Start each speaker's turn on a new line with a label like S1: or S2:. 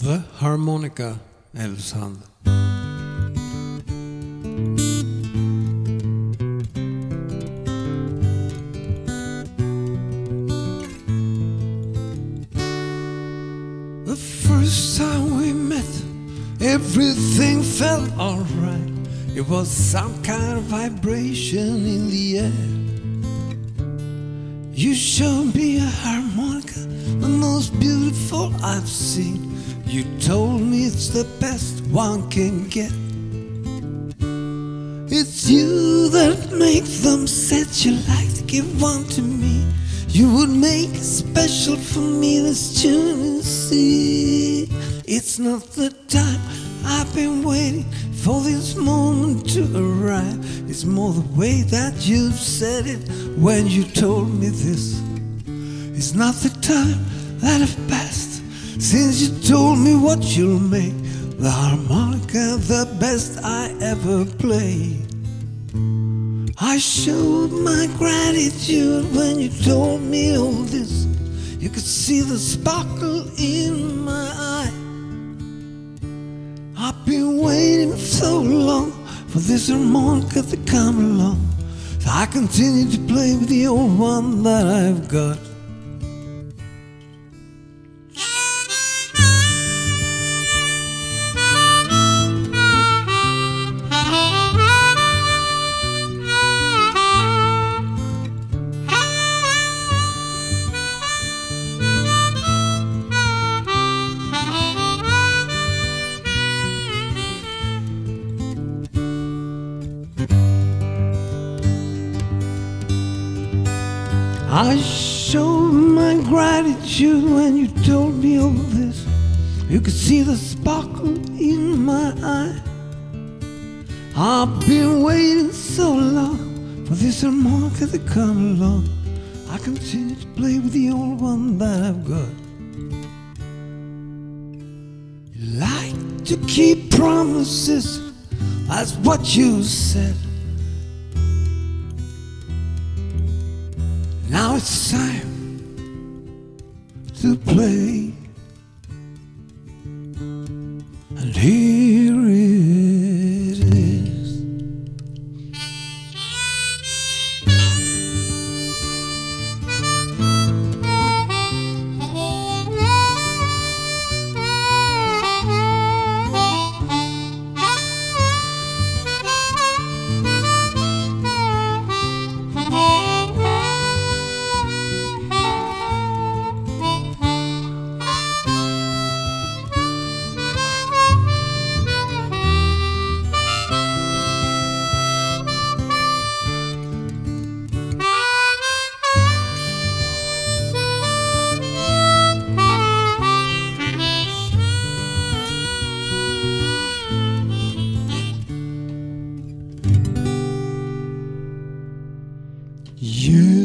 S1: The harmonica, Elvshand. The first time we met, everything felt alright. It was some kind of vibration in the air. You showed me a harmonica, the most beautiful I've seen. You told me it's the best one can get. It's you that make them set. You like to give one to me. You would make it special for me, this tune to see. It's not the time, I've been waiting for this moment to arrive. It's more the way that you said it when you told me this. It's not the time that have passed since you told me what you'll make the harmonica the best I ever played. I showed my gratitude when you told me all this. You could see the sparkle in my eye. I've been waiting so long for this harmonica to come along, so I continue to play with the old one that I've got. I showed my gratitude when you told me all this. You could see the sparkle in my eye. I've been waiting so long for this harmonica to come along. I continue to play with the old one that I've got. You like to keep promises, that's what you said. Now it's time to play, and here it is. You